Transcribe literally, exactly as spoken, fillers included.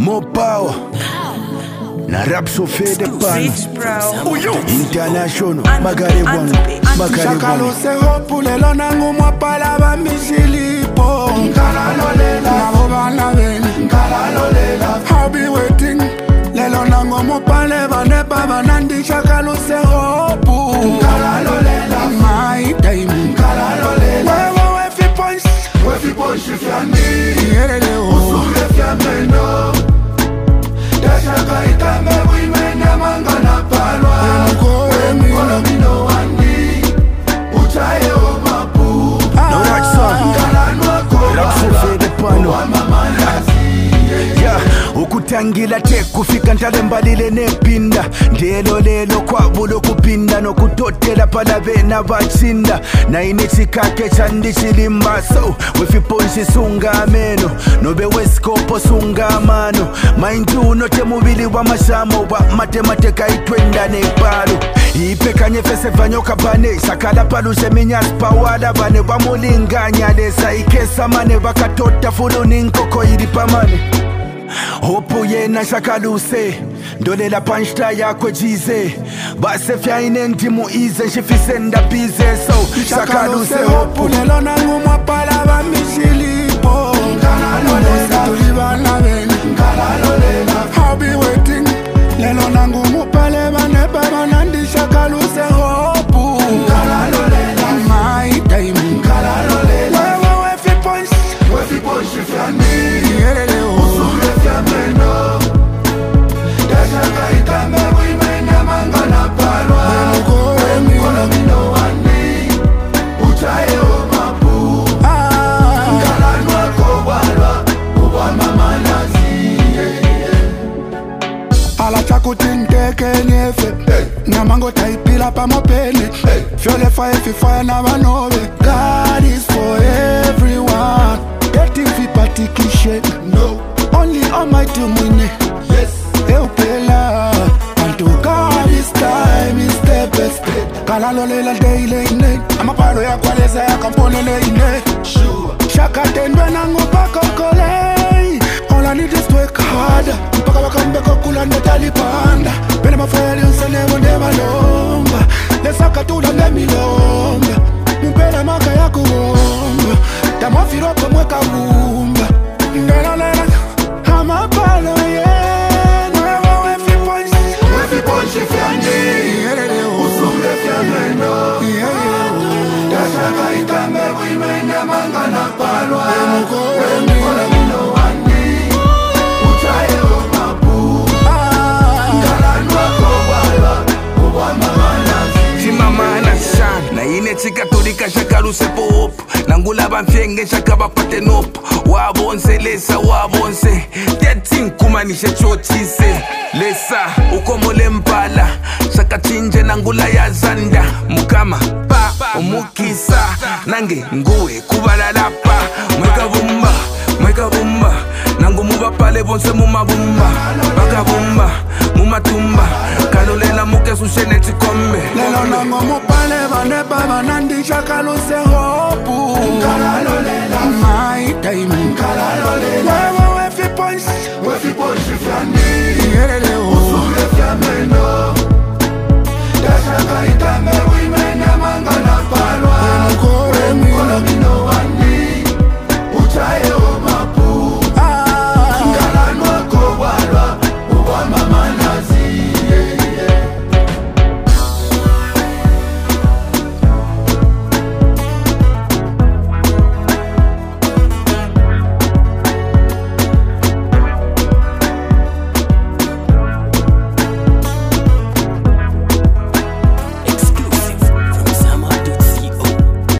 More power. Na rap so fade pan. International. Magare one. Magare one. Shakalo se hopu lelo nangu mwapala ba mishilipo. Nkala lolela. Nahoba na veni. Nkala lolela. I'll be waiting. Lelo nangu mwapale ba nepa ba nandi. Shakalo se hopu. Nkala lolela. My time. Nkala lolela. Wewe wefi punch. Wefi punch ifyani. Yerele o. Usule fyameno. Dashaka itambe wimene mangana palwa. Mkono mino wandi uchaye o mapu. No right son. Rap so fade pano. Yeah, ukutangila te kufika ntale mbalile nepinda. Ndelo lelo kwa bulo kupinda no kutotela pala vena batsinda. Na inetikake chandi chilimba so wefi ponshi sunga meno. Nobe weskopo sunga mano. Maindu note mubili wa mashamo wa matemateka itwenda nepalo. Ipe kanye fese vanyoka bane. Sakala palu seminyas pawada bane. Wamulinganya desa ikesa mane. Wakatota fulu ninkoko iripamane. Hopu ye na shakaluse. Dole la panchta ya kwe jize. Base fya inenti muize. Shifisenda bize so shakaluse hopu. Lelo nangu mwapala ba mishilipo. Nkala lolela. Tuliba na veni. Nkala lolela. I'll be waiting. Lelo nangu mwapale ba nepa ba nandi. Shakaluse hopu. Nkala lolela. My time. Nkala lolela. Wewe wefi punch. Wefi punch ifyani. Yerele o. Usule fyameno. Dashaka itambe wimene mangana palwa. Mkono mino wandi uchaye o mapu. Nkala nwako walwa uwa mama nazi. Ala chaku tinteke nyefe. Namango taipila pa mopene. Fiole fire fi fire na vanove. God is for everyone. Getting fi party kishe. No. Only Almighty mwine. Yes. Eupela. And to God this time is the best. Kala lolela daily ine. Ama paro ya kwaleza ya kampone le ine. Sure. Shaka tenwe nangu pako kole. All I need is to work hard. Mpaka wakambeko kula netali panda. Bene mafayali unsene wonde malomba. Lesaka tula nemilomba. Mpele maka ya kuomba. Tamafiro kwa mweka rumba. Ndela lela. Hama palo ye. Wewe wefi ponchi. Wefi ponchi fyandi. Yerele o. Usumle fyameno. Dashaka itambe wimene mangana palwa. Mkono mino wandi uchaye o mapu. Nkala nwako walwa uwa mama nazi. Chimama na shan na ine chika torika shakaruse pop. Nangula bamfyenge shaka bapate nopo. Wabonse lesa wabonse Tetin kumanishe chotise Lesa ukomole mpala Shaka chinje nangula ya zanda Mukama pa umukisa Nange nguwe kubalalapa Mweka bumba, mweka bumba Nangu muba pale bonse muma bumba Baka bumba, muma tumba Kalolela muke sushene chikombe Lelo nangu mupale banepa banandi Shakaluse hopu. Nkala lolela. My time. Nkala lolela.